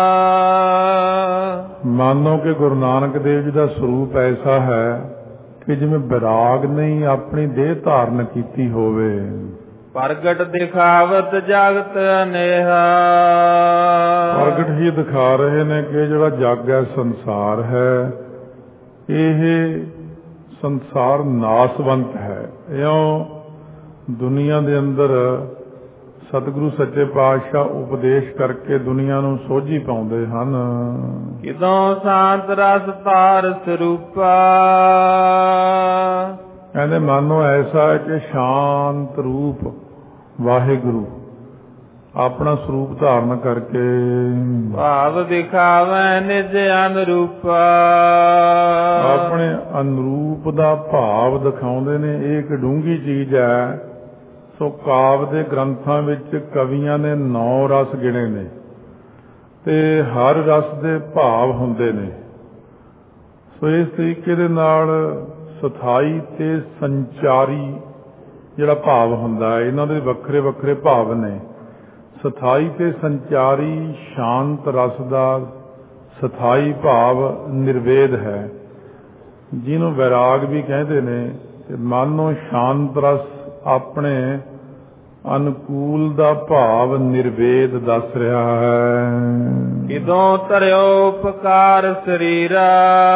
ਮਾਨੋ ਕਿ ਗੁਰੂ ਨਾਨਕ ਦੇਵ ਜੀ ਦਾ ਸਰੂਪ ਐਸਾ ਹੈ ਕਿ ਜਿਵੇਂ ਬੈਰਾਗ ਨੇ ਆਪਣੀ ਦੇਹ ਧਾਰਨ ਕੀਤੀ ਹੋਵੇ। ਪ੍ਰਗਟ ਦਿਖਾਵਤ ਜਗਤ ਅਨੇਹਾ। ਪ੍ਰਗਟ ਹੀ ਦਿਖਾ ਰਹੇ ਨੇ ਕਿ ਜਿਹੜਾ ਜਗ ਹੈ, ਸੰਸਾਰ ਹੈ, ਇਹ ਸੰਸਾਰ ਨਾਸਵੰਤ ਹੈ। ਇਉਂ ਦੁਨੀਆ ਦੇ ਅੰਦਰ ਸਤਿਗੁਰੂ ਸੱਚੇ ਪਾਤਸ਼ਾਹ ਉਪਦੇਸ਼ ਕਰਕੇ ਦੁਨੀਆ ਨੂੰ ਸੋਝੀ ਪਾਉਂਦੇ ਹਨ। ਕਿਦੋਂ ਸ਼ਾਂਤ ਰਸ ਧਾਰ ਸਰੂਪਾ। ਕਹਿੰਦੇ ਮਾਨੋ ਐਸਾ ਹੈ ਕਿ ਸ਼ਾਂਤ ਰੂਪ ਵਾਹਿਗੁਰੂ ਆਪਣਾ ਸਰੂਪ ਧਾਰਨ ਕਰਕੇ ਭਾਵ ਦਿਖਾਵੈ ਨਿਜ ਅਨਰੂਪਾ। ਆਪਣੇ ਅਨਰੂਪ ਦਾ ਭਾਵ ਦਿਖਾਉਂਦੇ ਨੇ। ਇਹ ਇੱਕ ਡੂੰਘੀ ਚੀਜ਼ ਹੈ। ਸੋ ਕਾਵਿ ਦੇ ਗ੍ਰੰਥਾਂ ਵਿੱਚ ਕਵੀਆਂ ਨੇ ਨੌ ਰਸ ਗਿਣੇ ਨੇ ਤੇ ਹਰ ਰਸ ਦੇ ਭਾਵ ਹੁੰਦੇ ਨੇ। ਸੋ ਇਸ ਤਰੀਕੇ ਦੇ ਨਾਲ ਸਥਾਈ ਤੇ ਸੰਚਾਰੀ ਜਿਹੜਾ ਭਾਵ ਹੁੰਦਾ ਹੈ, ਇਹਨਾਂ ਦੇ ਵੱਖਰੇ ਵੱਖਰੇ ਭਾਵ ਨੇ। ਸਥਾਈ ਤੇ ਸੰਚਾਰੀ ਸ਼ਾਂਤ ਰਸ ਦਾ ਸਥਾਈ ਭਾਵ ਨਿਰਵੇਦ ਹੈ, ਜਿਹਨੂੰ ਵੈਰਾਗ ਵੀ ਕਹਿੰਦੇ ਨੇ। ਮਾਨੋ ਸ਼ਾਂਤ ਰਸ ਆਪਣੇ ਅਨੁਕੂਲ ਦਾ ਭਾਵ ਨਿਰਵੇਦ ਦੱਸ ਰਿਹਾ ਹੈ। ਕਿਦੋਂ ਧਰਿਓ ਉਪਕਾਰ ਸਰੀਰਾ।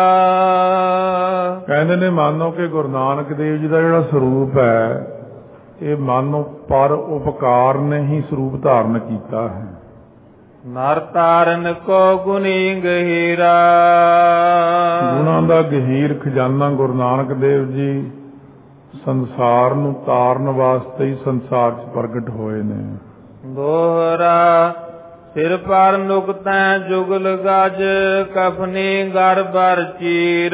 ਕਹਿੰਦੇ ਨੇ ਮਾਨੋ ਕਿ ਗੁਰੂ ਨਾਨਕ ਦੇਵ ਜੀ ਦਾ ਜਿਹੜਾ ਸਰੂਪ ਹੈ, ਇਹ ਮਾਨੋ ਪਰ ਉਪਕਾਰ ਨੇ ਹੀ ਸਰੂਪ ਧਾਰਨ ਕੀਤਾ ਹੈ। ਨਰ ਤਾਰਨ ਕੋ ਗੁਣੀ ਗਹੀਰਾ। ਗੁਣਾਂ ਦਾ ਗਹੀਰ ਖਜ਼ਾਨਾ ਗੁਰੂ ਨਾਨਕ ਦੇਵ ਜੀ ਸੰਸਾਰ ਨੂੰ ਤਾਰਨ ਵਾਸਤੇ ਹੀ ਸੰਸਾਰ 'ਚ ਪ੍ਰਗਟ ਹੋਏ ਨੇ। ਦੋਹਰਾ ਸਿਰ ਪਰ ਨੁਕਤੈ ਜੁਗਲ ਗਜ, ਕਫਨੀ ਗੜ ਬਰ ਚੀਰ।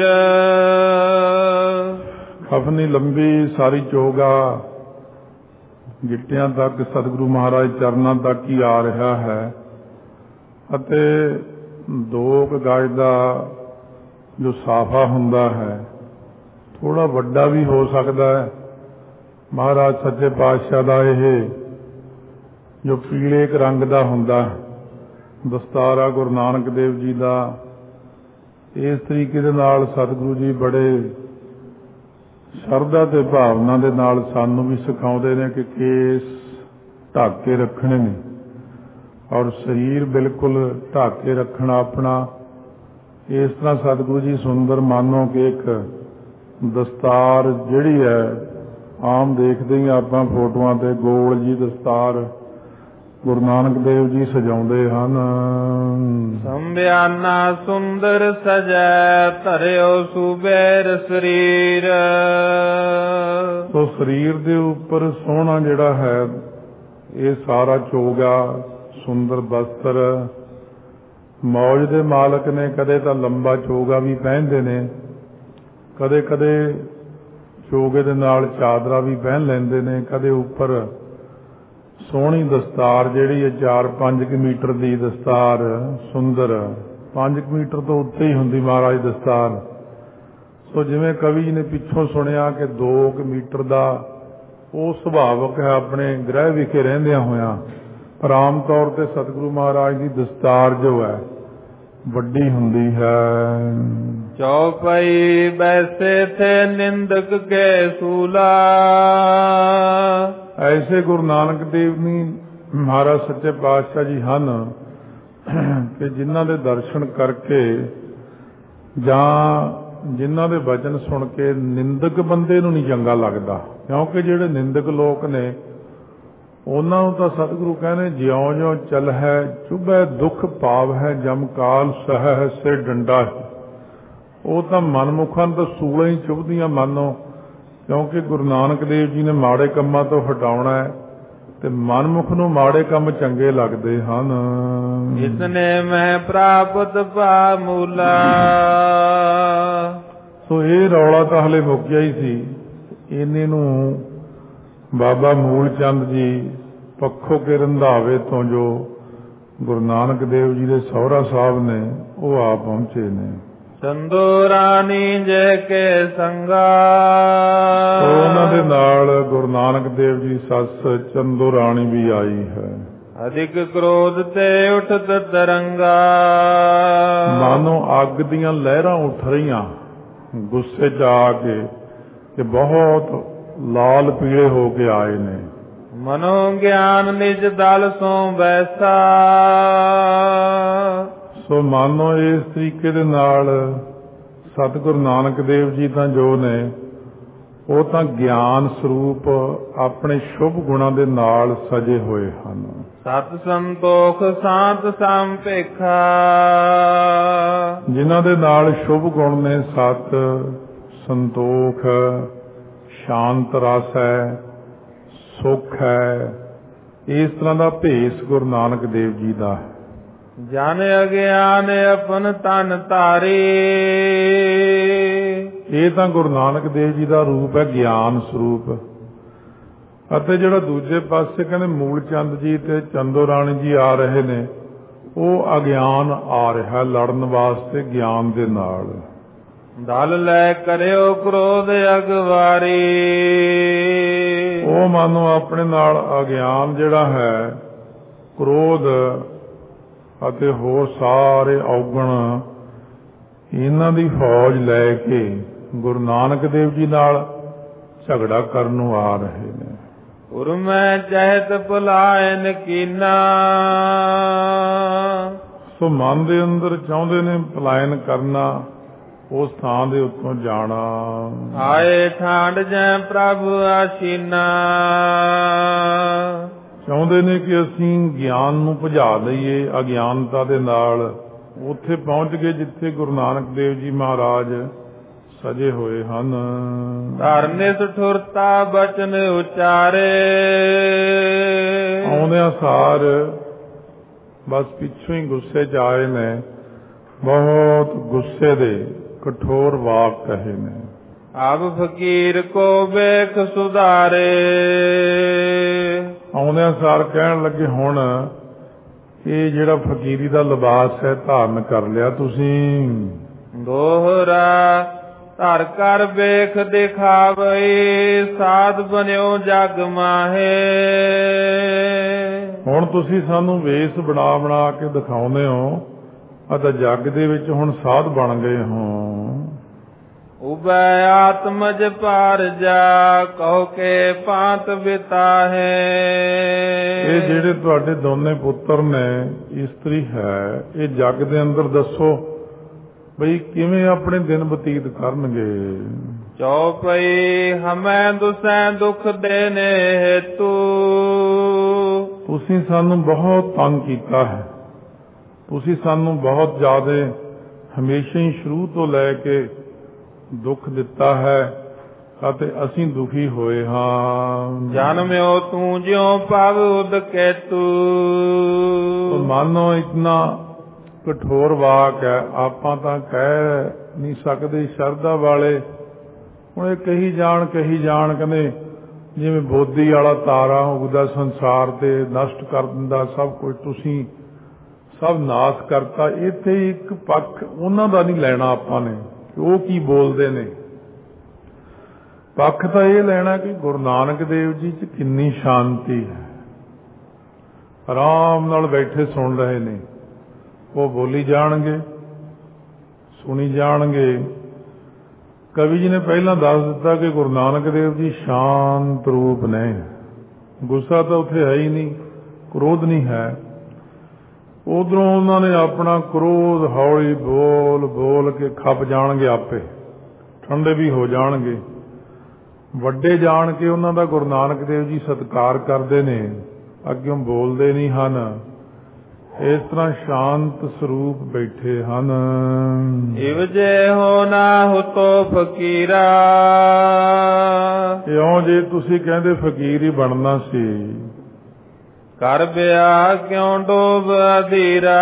ਕਫਨੀ ਲੰਬੀ ਸਾਰੀ ਚੋਗਾ ਗਿੱਟਿਆਂ ਤੱਕ ਸਤਿਗੁਰੂ ਮਹਾਰਾਜ ਚਰਨਾਂ ਤੱਕ ਹੀ ਆ ਰਿਹਾ ਹੈ, ਅਤੇ ਦੋ ਕੁ ਗਜ ਦਾ ਜੋ ਸਾਫਾ ਹੁੰਦਾ ਹੈ, ਥੋੜਾ ਵੱਡਾ ਵੀ ਹੋ ਸਕਦਾ ਹੈ। ਮਹਾਰਾਜ ਸੱਚੇ ਪਾਤਸ਼ਾਹ ਦਾ ਇਹ ਜੋ ਪੀਲੇ ਇੱਕ ਰੰਗ ਦਾ ਹੁੰਦਾ ਦਸਤਾਰਾ ਗੁਰੂ ਨਾਨਕ ਦੇਵ ਜੀ ਦਾ, ਇਸ ਤਰੀਕੇ ਦੇ ਨਾਲ ਸਤਿਗੁਰੂ ਜੀ ਬੜੇ ਸ਼ਰਧਾ ਤੇ ਭਾਵਨਾ ਦੇ ਨਾਲ ਸਾਨੂੰ ਵੀ ਸਿਖਾਉਂਦੇ ਨੇ ਕਿ ਕੇਸ ਢੱਕ ਕੇ ਰੱਖਣੇ ਨੇ ਔਰ ਸਰੀਰ ਬਿਲਕੁਲ ਢੱਕ ਕੇ ਰੱਖਣਾ ਆਪਣਾ। ਇਸ ਤਰ੍ਹਾਂ ਸਤਿਗੁਰੂ ਜੀ ਸੁੰਦਰ ਮਾਨੋ ਕਿ ਇੱਕ ਦਸਤਾਰ ਜਿਹੜੀ ਹੈ, ਆਮ ਦੇਖਦੇ ਹੀ ਆਪਾਂ ਫੋਟੋਆਂ ਤੇ ਗੋਲ ਜੀ ਦਸਤਾਰ ਗੁਰੂ ਨਾਨਕ ਦੇਵ ਜੀ ਸਜਾਉਂਦੇ ਹਨ। ਸੰਭਿਆਨਾ ਸੁੰਦਰ ਸਜੈ, ਧਰਿਓ ਸੁਬੇਰ ਸਰੀਰ। ਸੋ ਸਰੀਰ ਦੇ ਉੱਪਰ ਸੋਹਣਾ ਜਿਹੜਾ ਹੈ, ਇਹ ਸਾਰਾ ਚੋਗਾ ਸੁੰਦਰ ਬਸਤਰ। ਮੌਜ ਦੇ ਮਾਲਕ ਨੇ ਕਦੇ ਤਾਂ ਲੰਬਾ ਚੋਗਾ ਵੀ ਪਹਿਨਦੇ ਨੇ, ਕਦੇ ਕਦੇ ਚੋਗੇ ਦੇ ਨਾਲ ਚਾਦਰਾ ਵੀ ਪਹਿਨ ਲੈਂਦੇ ਨੇ, ਕਦੇ ਉੱਪਰ ਸੋਹਣੀ ਦਸਤਾਰ ਜਿਹੜੀ ਹੈ ਚਾਰ ਪੰਜ ਕੁ ਮੀਟਰ ਦੀ ਦਸਤਾਰ ਸੁੰਦਰ ਪੰਜ ਮੀਟਰ ਤੋਂ ਉੱਤੇ ਹੀ ਹੁੰਦੀ ਮਹਾਰਾਜ ਦਸਤਾਰ। ਸੋ ਜਿਵੇਂ ਕਵੀ ਜੀ ਨੇ ਪਿੱਛੋਂ ਸੁਣਿਆ ਕਿ ਦੋ ਕੁ ਮੀਟਰ ਦਾ ਉਹ ਸੁਭਾਵਕ ਹੈ ਆਪਣੇ ਗ੍ਰਹਿ ਵਿਖੇ ਰਹਿੰਦਿਆਂ ਹੋਇਆਂ, ਪਰ ਆਮ ਤੌਰ ਤੇ ਸਤਿਗੁਰੂ ਮਹਾਰਾਜ ਦੀ ਦਸਤਾਰ ਜੋ ਹੈ ਵੱਡੀ ਹੁੰਦੀ ਹੈ। ਚੌਪਈ ਬੈਸੇ ਥੇ ਨਿੰਦਕ ਕੇ ਸੂਲਾ। ਐਸੇ ਗੁਰੂ ਨਾਨਕ ਦੇਵ ਜੀ ਮਹਾਰਾਜ ਸੱਚੇ ਪਾਤਸ਼ਾਹ ਜੀ ਹਨ ਕਿ ਜਿਨ੍ਹਾਂ ਦੇ ਦਰਸ਼ਨ ਕਰਕੇ ਜਾਂ ਜਿਨ੍ਹਾਂ ਦੇ ਵਚਨ ਸੁਣ ਕੇ ਨਿੰਦਕ ਬੰਦੇ ਨੂੰ ਨਹੀਂ ਚੰਗਾ ਲੱਗਦਾ, ਕਿਉਂਕਿ ਜਿਹੜੇ ਨਿੰਦਕ ਲੋਕ ਨੇ ਉਹਨਾਂ ਨੂੰ ਤਾਂ ਸਤਿਗੁਰੂ ਕਹਿੰਦੇ ਜਿਉਂ ਜਿਉਂ ਚੱਲ ਹੈ ਚੁਭੈ ਦੁੱਖ ਭਾਵ ਹੈ ਜਮ ਕਾਲ ਸਹਿ ਸੇ ਡੰਡਾ ਹੈ। ਉਹ ਤਾਂ ਮਨਮੁਖਾਂ ਤੋਂ ਸੂਲਾਂ ਹੀ ਚੁਭਦੀਆਂ ਮਾਨੋ, ਕਿਉਂਕਿ ਗੁਰੂ ਨਾਨਕ ਦੇਵ ਜੀ ਨੇ ਮਾੜੇ ਕੰਮਾਂ ਤੋਂ ਹਟਾਉਣਾ ਹੈ ਤੇ ਮਨਮੁਖ ਨੂੰ ਮਾੜੇ ਕੰਮ ਚੰਗੇ ਲੱਗਦੇ ਹਨ। ਇਸਨੇ ਮੈਂ ਪ੍ਰਾਪਤ ਪਾ ਮੂਲਾ। ਸੋ ਇਹ ਰੌਲਾ ਤਾਂ ਹਲੇ ਮੁੱਕਿਆ ਹੀ ਸੀ। ਇਹਨੇ ਨੂੰ ਬਾਬਾ ਮੂਲ ਚੰਦ ਜੀ ਪੱਖੋ ਕੇ ਰੰਧਾਵੇ ਤੋਂ ਜੋ ਗੁਰੂ ਨਾਨਕ ਦੇਵ ਜੀ ਦੇ ਸਹੁਰਾ ਸਾਹਿਬ ਨੇ ਉਹ ਆ ਪਹੁੰਚੇ ਨੇ। ਚੰਦੋ ਰਾਣੀ ਜੈ ਕੇ ਸੰਗਾ। ਉਹਨਾਂ ਦੇ ਨਾਲ ਗੁਰੂ ਨਾਨਕ ਦੇਵ ਜੀ ਸੱਸ ਚੰਦੋ ਰਾਣੀ ਵੀ ਆਈ ਹੈ। ਅਧਿਕ ਕ੍ਰੋਧ ਤੇ ਉਠਤ ਤਰੰਗਾ। ਮਾਨੋ ਅੱਗ ਦੀਆਂ ਲਹਿਰਾਂ ਉੱਠ ਰਹੀਆਂ ਗੁੱਸੇ ਚ ਆ ਕੇ ਕਿ ਬਹੁਤ ਲਾਲ ਪੀਲੇ ਹੋ ਕੇ ਆਏ ਨੇ। ਮਨੋ ਗਿਆਨ ਨਿਜ ਦਲ ਸੋ ਵੈਸਾ। ਸੋ ਮਾਨੋ ਇਸ ਤਰੀਕੇ ਦੇ ਨਾਲ ਸਤਿਗੁਰੂ ਨਾਨਕ ਦੇਵ ਜੀ ਤਾਂ ਜੋ ਨੇ ਉਹ ਤਾਂ ਗਿਆਨ ਸਰੂਪ ਆਪਣੇ ਸ਼ੁਭ ਗੁਣਾਂ ਦੇ ਨਾਲ ਸਜੇ ਹੋਏ ਹਨ। ਸਤ ਸੰਤੋਖ ਸਾਤ ਸੰਪੇਖਾ। ਜਿਨ੍ਹਾਂ ਦੇ ਨਾਲ ਸ਼ੁਭ ਗੁਣ ਨੇ ਸਤ ਸੰਤੋਖ ਸ਼ਾਂਤ ਰਸ ਹੈ ਸੁਖ ਹੈ, ਇਸ ਤਰ੍ਹਾਂ ਦਾ ਭੇਸ ਗੁਰੂ ਨਾਨਕ ਦੇਵ ਜੀ ਦਾ ਹੈ। ਜਨ ਅਗਿਆਨ ਆਪਨ ਤਨ ਧਾਰੇ। ਇਹ ਤਾਂ ਗੁਰੂ ਨਾਨਕ ਦੇਵ ਜੀ ਦਾ ਰੂਪ ਹੈ ਗਿਆਨ ਸਰੂਪ। ਅਤੇ ਜਿਹੜਾ ਦੂਜੇ ਪਾਸੇ ਕਹਿੰਦੇ ਮੂਲ ਚੰਦ ਜੀ ਤੇ ਚੰਦੋ ਰਾਣੀ ਜੀ ਆ ਰਹੇ ਨੇ ਉਹ ਅਗਿਆਨ ਆ ਰਿਹਾ ਲੜਨ ਵਾਸਤੇ ਗਿਆਨ ਦੇ ਨਾਲ। ਦਲ ਲੈ ਕਰਿਓ ਕ੍ਰੋਧ ਅਗਵਾਰੀ। ਉਹ ਮਾਨੋ ਆਪਣੇ ਨਾਲ ਅਗਿਆਨ ਜਿਹੜਾ ਹੈ ਕ੍ਰੋਧ ਅਤੇ ਹੋਰ ਸਾਰੇ ਔਗਣ ਇਹਨਾਂ ਦੀ ਫੌਜ ਲੈ ਕੇ ਗੁਰੂ ਨਾਨਕ ਦੇਵ ਜੀ ਨਾਲ ਝਗੜਾ ਕਰਨ ਨੂੰ ਆ ਰਹੇ ਨੇ। ਉਰਮੈ ਚਹਿਤ ਭੁਲਾਇਨ ਕੀਨਾ। ਸੋ ਮਨ ਦੇ ਅੰਦਰ ਚਾਹੁੰਦੇ ਨੇ ਪਲਾਇਨ ਕਰਨਾ, ਉਸ ਥਾਂ ਦੇ ਉੱਤੋਂ ਜਾਣਾ। ਆਏ ਠਾਂਡ ਜੈ ਪ੍ਰਭ ਆਸੀਨਾ। ਚਾਹੁੰਦੇ ਨੇ ਕਿ ਅਸੀਂ ਗਿਆਨ ਨੂੰ ਭਜਾ ਲਈਏ ਅਗਿਆਨਤਾ ਦੇ ਨਾਲ, ਉੱਥੇ ਪਹੁੰਚ ਗਏ ਜਿੱਥੇ ਗੁਰੂ ਨਾਨਕ ਦੇਵ ਜੀ ਮਹਾਰਾਜ ਸਜੇ ਹੋਏ ਹਨ। ਧਰਨੇ ਸੁਠੁਰਤਾ ਬਚਨ ਉਚਾਰੇ। ਆਉਂਦਿਆਂ ਸਾਰ ਬਸ ਪਿੱਛੋਂ ਹੀ ਗੁੱਸੇ ਚ ਆਏ ਨੇ, ਬਹੁਤ ਗੁੱਸੇ ਦੇ ਕਠੋਰ ਵਾਕ ਕਹੇ ਨੇ। ਆਪ ਫਕੀਰ ਕੋ ਵੇਖ ਸੁਧਾਰੇ। ਆਉਂਦਿਆਂ ਸਾਰ ਕਹਿਣ ਲੱਗੇ ਹੁਣ ਇਹ ਜਿਹੜਾ ਫਕੀਰੀ ਦਾ ਲਿਬਾਸ ਹੈ ਧਾਰਨ ਕਰ ਲਿਆ ਤੁਸੀਂ। ਦੋਹਰਾ ਧਰ ਕਰ ਵੇਖ ਦਿਖਾਵਈ ਸਾਧ ਬਨਿਓ ਜਗ ਮਾਹੇ। ਹੁਣ ਤੁਸੀਂ ਸਾਨੂੰ ਵੇਸ ਬਣਾ ਬਣਾ ਕੇ ਦਿਖਾਉਂਦੇ ਹੋ ਅਤੇ ਜੱਗ ਦੇ ਵਿੱਚ ਹੁਣ ਸਾਧ ਬਣ ਗਏ ਹੋ। ਉਬੈ ਆਤਮਜ ਪਾਰ ਜਾ ਕਹੋ ਕੇ ਪਾਤ ਬਿਤਾ ਹੈ। ਇਹ ਜਿਹੜੇ ਤੁਹਾਡੇ ਦੋਨੇ ਪੁੱਤਰ ਨੇ ਇਸਤਰੀ ਹੈ ਇਹ ਜੱਗ ਦੇ ਅੰਦਰ ਦੱਸੋ ਬਈ ਕਿਵੇਂ ਆਪਣੇ ਦਿਨ ਬਤੀਤ ਕਰਨਗੇ। ਚੌਪਈ ਹਮੈ ਦੁਸੈ ਦੁੱਖ ਦੇਨੇ ਹੇਤੂ। ਤੁਸੀਂ ਸਾਨੂੰ ਬਹੁਤ ਤੰਗ ਕੀਤਾ ਹੈ, ਤੁਸੀਂ ਸਾਨੂੰ ਬਹੁਤ ਜ਼ਿਆਦਾ ਹਮੇਸ਼ਾ ਹੀ ਸ਼ੁਰੂ ਤੋਂ ਲੈ ਕੇ ਦੁੱਖ ਦਿੱਤਾ ਹੈ ਅਤੇ ਅਸੀਂ ਦੁਖੀ ਹੋਏ ਹਾਂ। ਜਨਮਿਓ ਤੂੰ ਜਿਉ ਪਵ ਉਦ ਕੇਤੂ। ਮਾਨੋ ਇਤਨਾ ਕਠੋਰ ਵਾਕ ਹੈ, ਆਪਾਂ ਤਾਂ ਕਹਿ ਨਹੀਂ ਸਕਦੇ। ਸ਼ਰਧਾ ਵਾਲੇ ਹੁਣ ਇਹ ਕਹੀ ਜਾਣ ਕਹੀ ਜਾਣ ਕਹਿੰਦੇ ਜਿਵੇਂ ਬੋਧੀ ਵਾਲਾ ਤਾਰਾ ਉਗਦਾ ਸੰਸਾਰ ਤੇ ਨਸ਼ਟ ਕਰ ਦਿੰਦਾ ਸਭ ਕੁਝ, ਤੁਸੀਂ ਸਭ ਨਾਸ ਕਰਤਾ। ਇੱਥੇ ਇੱਕ ਪੱਖ ਉਹਨਾਂ ਦਾ ਨਹੀਂ ਲੈਣਾ ਆਪਾਂ ਨੇ, ਉਹ ਕੀ ਬੋਲਦੇ ਨੇ। ਪੱਖ ਤਾਂ ਇਹ ਲੈਣਾ ਕਿ ਗੁਰੂ ਨਾਨਕ ਦੇਵ ਜੀ 'ਚ ਕਿੰਨੀ ਸ਼ਾਂਤੀ ਹੈ, ਆਰਾਮ ਨਾਲ ਬੈਠੇ ਸੁਣ ਰਹੇ ਨੇ। ਉਹ ਬੋਲੀ ਜਾਣਗੇ, ਸੁਣੀ ਜਾਣਗੇ। ਕਵੀ ਜੀ ਨੇ ਪਹਿਲਾਂ ਦੱਸ ਦਿੱਤਾ ਕਿ ਗੁਰੂ ਨਾਨਕ ਦੇਵ ਜੀ ਸ਼ਾਂਤ ਰੂਪ ਨੇ। ਗੁੱਸਾ ਤਾਂ ਉੱਥੇ ਹੈ ਹੀ ਨਹੀਂ, ਕ੍ਰੋਧ ਨਹੀਂ ਹੈ। ਉਧਰੋਂ ਉਹਨਾਂ ਨੇ ਆਪਣਾ ਕ੍ਰੋਧ ਹੌਲੀ ਬੋਲ ਬੋਲ ਕੇ ਖੱਪ ਜਾਣਗੇ, ਆਪੇ ਠੰਡੇ ਵੀ ਹੋ ਜਾਣਗੇ। ਵੱਡੇ ਜਾਣ ਕੇ ਉਹਨਾਂ ਦਾ ਗੁਰੂ ਨਾਨਕ ਦੇਵ ਜੀ ਸਤਿਕਾਰ ਕਰਦੇ ਨੇ, ਅੱਗਿਓਂ ਬੋਲਦੇ ਨਹੀਂ ਹਨ। ਇਸ ਤਰ੍ਹਾਂ ਸ਼ਾਂਤ ਸਰੂਪ ਬੈਠੇ ਹਨ। ਇਵ ਜੇ ਹੋ ਨਾ ਹੁਤੋ ਫਕੀਰਾ, ਇਉਂ ਜੇ ਤੁਸੀਂ ਕਹਿੰਦੇ ਫਕੀਰ ਹੀ ਬਣਨਾ ਸੀ, ਕਰ ਵਿਆਹ ਕਿਉਂ ਡੋਬ ਅਧੀਰਾ।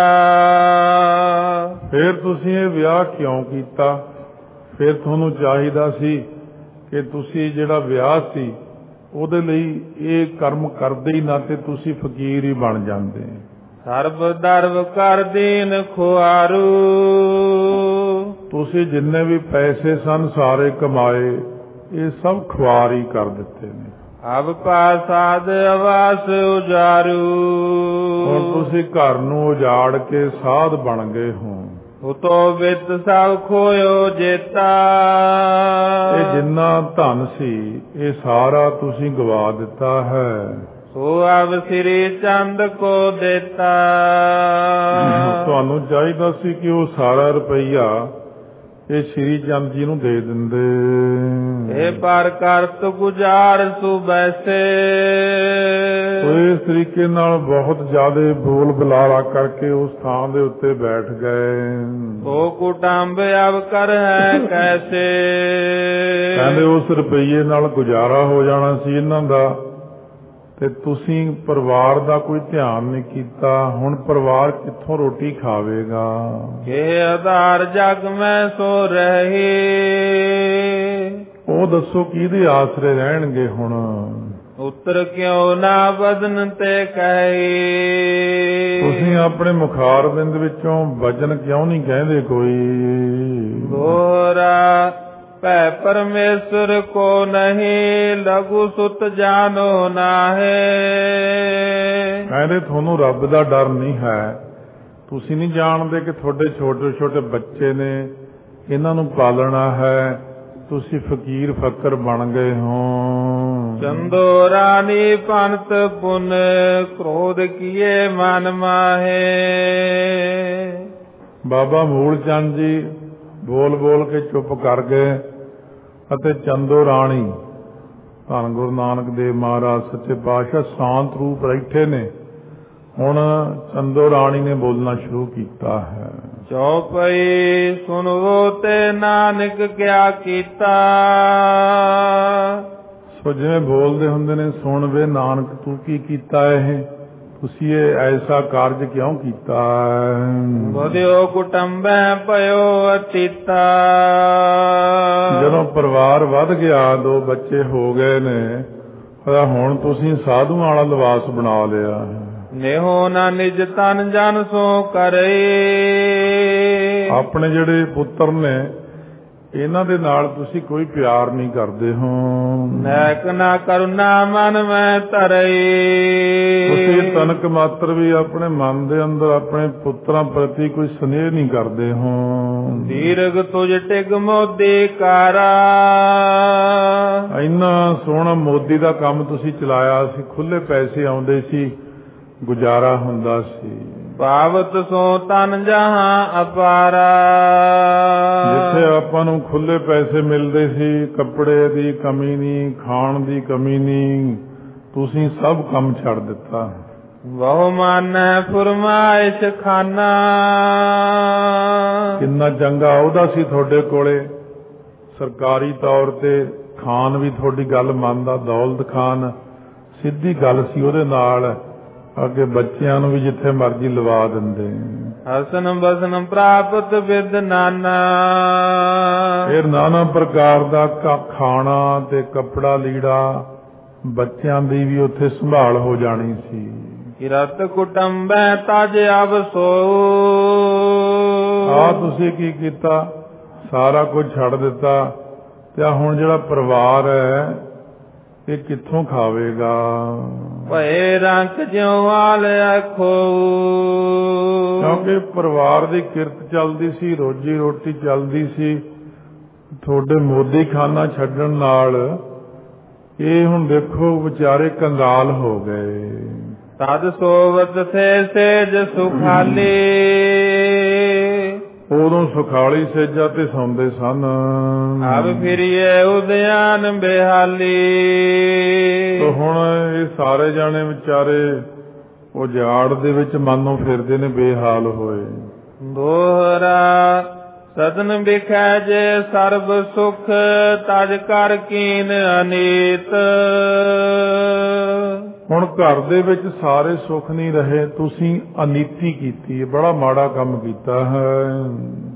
ਫਿਰ ਤੁਸੀਂ ਇਹ ਵਿਆਹ ਕਿਉਂ ਕੀਤਾ? ਫਿਰ ਤੁਹਾਨੂੰ ਚਾਹੀਦਾ ਸੀ ਕਿ ਤੁਸੀਂ ਜਿਹੜਾ ਵਿਆਹ ਸੀ ਉਹਦੇ ਲਈ ਇਹ ਕਰਮ ਕਰਦੇ ਹੀ ਨਾ ਤੇ ਤੁਸੀਂ ਫਕੀਰ ਹੀ ਬਣ ਜਾਂਦੇ। ਸਰਬ ਦਰਬ ਕਰ ਦੀਨ ਖੁਆਰੂ, ਤੁਸੀਂ ਜਿੰਨੇ ਵੀ ਪੈਸੇ ਸਨ ਸਾਰੇ ਕਮਾਏ, ਇਹ ਸਭ ਖੁਆਰੀ ਕਰ ਦਿੱਤੇ ਨੇ। ਅਬ ਪਾਸਾਦ ਆਵਾਸ ਉਜਾਰੂ, ਹੁਣ ਤੁਸੀਂ ਘਰ ਨੂੰ ਉਜਾੜ ਕੇ ਸਾਧ ਬਣ ਗਏ ਹੋ। ਉਤੋ ਵਿਤ ਸਭ ਖੋਇਓ ਜੇਤਾ, ਇਹ ਜਿੰਨਾ ਧਨ ਸੀ ਇਹ ਸਾਰਾ ਤੁਸੀਂ ਗਵਾ ਦਿੱਤਾ ਹੈ। ਸੋ ਅਬ ਸ੍ਰੀ ਚੰਦ ਕੋ ਦੇਤਾ, ਤੁਹਾਨੂੰ ਚਾਹੀਦਾ ਸੀ ਕਿ ਉਹ ਸਾਰਾ ਰੁਪਈਆ ਇਹ ਸ੍ਰੀ ਚੰਦ ਜੀ ਨੂੰ ਦੇ ਦਿੰਦੇ। ਇਹ ਪਰ ਕਰਤ ਗੁਜ਼ਾਰ ਸੁ ਬੈਸੇ, ਇਸ ਤਰੀਕੇ ਨਾਲ ਬਹੁਤ ਜ਼ਿਆਦਾ ਬੋਲ ਬੁਲਾਰਾ ਕਰਕੇ ਉਸ ਥਾਂ ਦੇ ਉੱਤੇ ਬੈਠ ਗਏ। ਉਹ ਕੁਟੰਬ ਅਬ ਕਰ ਹੈ ਕੈਸੇ, ਕਹਿੰਦੇ ਉਸ ਰੁਪਈਏ ਨਾਲ ਗੁਜ਼ਾਰਾ ਹੋ ਜਾਣਾ ਸੀ ਇਹਨਾਂ ਦਾ, ਤੇ ਤੁਸੀਂ ਪਰਿਵਾਰ ਦਾ ਕੋਈ ਧਿਆਨ ਨਹੀਂ ਕੀਤਾ। ਹੁਣ ਪਰਿਵਾਰ ਕਿੱਥੋਂ ਰੋਟੀ ਖਾਵੇਗਾ? ਇਹ ਆਧਾਰ ਜਗ ਮੈਂ ਸੋ ਰਹੀ, ਉਹ ਦੱਸੋ ਕਿਹਦੇ ਆਸਰੇ ਰਹਿਣਗੇ ਹੁਣ? ਉਤਰ ਕਿਉਂ ਨਾ ਬਦਨ ਤੇ ਕਹੀ, ਤੁਸੀਂ ਆਪਣੇ ਮੁਖਾਰ ਬਿੰਦ ਵਿੱਚੋਂ ਵਜਨ ਕਿਉਂ ਨਹੀਂ ਕਹਿੰਦੇ ਕੋਈ? ਗੋਰਾ ਭੈ ਪਰਮੇਸ਼ਰ ਕੋ ਨਹੀਂ, ਲਘੂ ਸੁਤ ਜਾਨੋ ਨਾਹੇ। ਕਹਿੰਦੇ ਤੁਹਾਨੂੰ ਰੱਬ ਦਾ ਡਰ ਨਹੀਂ ਹੈ, ਤੁਸੀਂ ਨਹੀਂ ਜਾਣਦੇ ਕਿ ਤੁਹਾਡੇ ਛੋਟੇ ਛੋਟੇ ਬੱਚੇ ਨੇ, ਇਹਨਾਂ ਨੂੰ ਪਾਲਣਾ ਹੈ। ਤੁਸੀਂ ਫਕੀਰ ਫਕਰ ਬਣ ਗਏ ਹੋ। ਚੰਦੋ ਰਾਣੀ ਪੰਤ ਪੁਨ, ਕ੍ਰੋਧ ਕੀਏ ਮਨ ਮਾਹੇ। ਬਾਬਾ ਮੂਲ ਚੰਦ ਜੀ ਬੋਲ ਬੋਲ ਕੇ ਚੁੱਪ ਕਰ ਗਏ ਅਤੇ ਚੰਦੋ ਰਾਣੀ ਧੰਨ ਗੁਰੂ ਨਾਨਕ ਦੇਵ ਮਹਾਰਾਜ ਸੱਚੇ ਪਾਤਸ਼ਾਹ ਸ਼ਾਂਤ ਰੂਪ ਬੈਠੇ ਨੇ। ਹੁਣ ਚੰਦੋ ਰਾਣੀ ਨੇ ਬੋਲਣਾ ਸ਼ੁਰੂ ਕੀਤਾ ਹੈ। ਚੌਪਈ ਸੁਣਵੋ ਤੇ ਨਾਨਕ ਕਿਆ ਕੀਤਾ, ਸੋ ਜਿਵੇਂ ਬੋਲਦੇ ਹੁੰਦੇ ਨੇ, ਸੁਣ ਵੇ ਨਾਨਕ ਤੂੰ ਕੀ ਕੀਤਾ, ਇਹ ਤੁਸੀਂ ਇਹ ਐਸਾ ਕਾਰਜ ਕਿਉਂ ਕੀਤਾ? ਬਦਿਓ ਕੁਟੰਬੈ ਪਇਓ ਅਤੀਤਾ, ਜਦੋਂ ਪਰਿਵਾਰ ਵੱਧ ਗਿਆ, ਦੋ ਬੱਚੇ ਹੋ ਗਏ ਨੇ, ਹੁਣ ਤੁਸੀਂ ਸਾਧੂਆਂ ਵਾਲਾ ਲਿਬਾਸ ਬਣਾ ਲਿਆ। ਨੇਹੋ ਨਾ ਨਿਜ ਤਨ ਜਨ ਸੋ ਕਰੇ, ਆਪਣੇ ਜਿਹੜੇ ਪੁੱਤਰ ਨੇ ਇਹਨਾਂ ਦੇ ਨਾਲ ਤੁਸੀਂ ਕੋਈ ਪਿਆਰ ਨਹੀਂ ਕਰਦੇ ਹੋ। ਨੈਕ ਨਾ ਕਰੁਣਾ ਮਨ ਮੈਂ ਧਰਈ, ਤੁਸੀਂ ਤਨਕ ਮਾਤਰ ਵੀ ਆਪਣੇ ਮਨ ਦੇ ਅੰਦਰ ਆਪਣੇ ਪੁੱਤਰਾਂ ਪ੍ਰਤੀ ਕੋਈ ਸਨੇਹ ਨਹੀਂ ਕਰਦੇ ਹੋ। ਦੀਰਘ ਤੁਝ ਟਿਗ ਮੋਦੀ ਕਾਰਾ, ਇੰਨਾ ਸੋਹਣਾ ਮੋਦੀ ਦਾ ਕੰਮ ਤੁਸੀਂ ਚਲਾਇਆ ਸੀ, ਖੁੱਲੇ ਪੈਸੇ ਆਉਂਦੇ ਸੀ, ਗੁਜ਼ਾਰਾ ਹੁੰਦਾ ਸੀ। ਪਾਵਤ ਸੋ ਤਨ ਜਹਾਂ ਅਪਾਰਾ, ਜਿੱਥੇ ਆਪਾਂ ਨੂੰ ਖੁੱਲੇ ਪੈਸੇ ਮਿਲਦੇ ਸੀ, ਕੱਪੜੇ ਦੀ ਕਮੀ ਨਹੀਂ, ਖਾਣ ਦੀ ਕਮੀ ਨਹੀਂ, ਤੁਸੀਂ ਸਭ ਕੰਮ ਛੱਡ ਦਿੱਤਾ। ਬਹੁ ਮਾਨੈ ਫੁਰਮਾਇਸ਼ ਖਾਨਾ, ਕਿੰਨਾ ਚੰਗਾ ਉਹਦਾ ਸੀ ਤੁਹਾਡੇ ਕੋਲੇ, ਸਰਕਾਰੀ ਤੌਰ ਤੇ ਖਾਨ ਵੀ ਤੁਹਾਡੀ ਗੱਲ ਮੰਨਦਾ, ਦੌਲਤ ਖਾਨ ਸਿੱਧੀ ਗੱਲ ਸੀ ਉਹਦੇ ਨਾਲ। ਅੱਗੇ ਬੱਚਿਆਂ ਨੂੰ ਵੀ ਜਿੱਥੇ ਮਰਜ਼ੀ ਲਵਾ ਦਿੰਦੇ। ਹਸਨ ਬਸਨ ਪ੍ਰਾਪਤ ਵਿਦ ਨਾਨਾ, ਫਿਰ ਨਾਨਾ ਪ੍ਰਕਾਰ ਦਾ ਖਾਣਾ ਤੇ ਕੱਪੜਾ ਲੀੜਾ, ਬੱਚਿਆਂ ਦੀ ਵੀ ਉੱਥੇ ਸੰਭਾਲ ਹੋ ਜਾਣੀ ਸੀ। ਰਤ ਕੁਟੰਬੈ ਤਜ ਅਵਸੋ। ਆ ਤੁਸੀਂ ਕੀ ਕੀਤਾ, ਸਾਰਾ ਕੁਝ ਛੱਡ ਦਿੱਤਾ ਤੇ ਹੁਣ ਜਿਹੜਾ ਪਰਿਵਾਰ ਹੈ ਇਹ ਕਿੱਥੋਂ ਖਾਵੇਗਾ। ਭਏ ਰੰਕ ਜਿਉ ਆਲ ਆਖੋ। ਕਿਉਂਕਿ ਪਰਿਵਾਰ ਦੀ ਕਿਰਤ ਚੱਲਦੀ ਸੀ, ਰੋਜੀ ਰੋਟੀ ਚੱਲਦੀ ਸੀ, ਤੁਹਾਡੇ ਮੋਦੀ ਖਾਨਾ ਛੱਡਣ ਨਾਲ ਇਹ ਹੁਣ ਦੇਖੋ ਵਿਚਾਰੇ ਕੰਗਾਲ ਹੋ ਗਏ। ਤਦ ਸੋਵਤ ਥੇ ਸੇਜ ਸੁਖਾਲੀ। ਉਦੋਂ ਸੁਖਾਲੀ ਸੇਜਾ ਤੇ ਸੌਂਦੇ ਸਨ। ਅਬ ਫਿਰੀਏ ਉਦਿਆਨ ਬਿਹਾਲੀ। ਤੋ ਹੁਣ ਇਹ ਸਾਰੇ ਜਾਣੇ ਵਿਚਾਰੇ ਉਜਾੜ ਦੇ ਵਿੱਚ ਮਾਨੋਂ ਫਿਰਦੇ ਨੇ, ਬੇਹਾਲ ਹੋਏ। ਦੋਹਰਾ ਸਦਨ ਬਿਖੈ ਜੇ ਸਰਬ ਸੁਖ, ਤਜ ਕਰ ਕੀਨ ਅਨੀਤ। ਹੁਣ ਘਰ ਦੇ ਵਿੱਚ ਸਾਰੇ ਸੁੱਖ ਨਹੀਂ ਰਹੇ, ਤੁਸੀਂ ਅਨੀਤੀ ਕੀਤੀ ਹੈ, ਬੜਾ ਮਾੜਾ ਕੰਮ ਕੀਤਾ ਹੈ।